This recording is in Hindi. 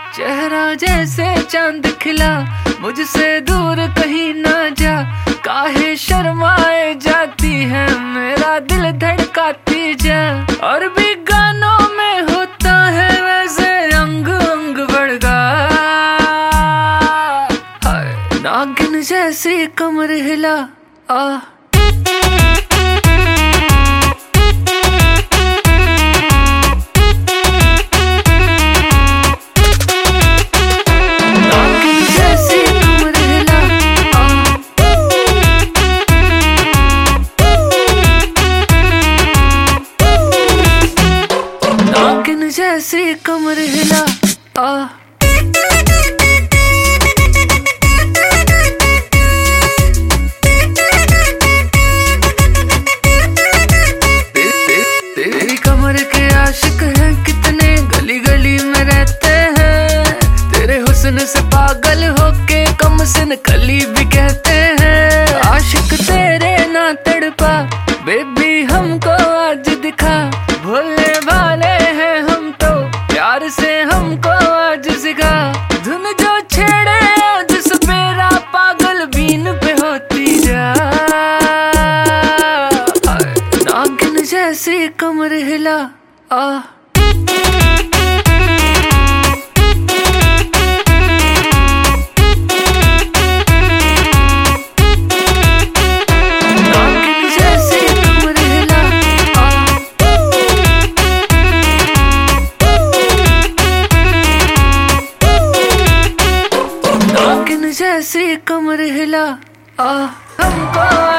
चेहरा जैसे चांद खिला, मुझसे दूर कहीं ना जा। काहे शर्माए जाती है, मेरा दिल धड़काती जा। और भी गानों में होता है वैसे अंग अंग बड़गा। हाय नागिन जैसी कमर हिला आ। जैसी कमर हिला आ। तेरी कमर के आशिक हैं कितने, गली गली में रहते हैं। तेरे हुस्न से पागल होके कम सिन कली भी कहते हैं। आशिक तेरे ना तड़पा बेबी हमको आज दिखा। भोले भाले हैं हम तो, प्यार से हमको आज सिखा। धुन जो छेड़े आज सवेरा, पागल बीन पे होती जा। नागिन जैसी कमर हिला आ। जैसी कमर हिला आ। हमको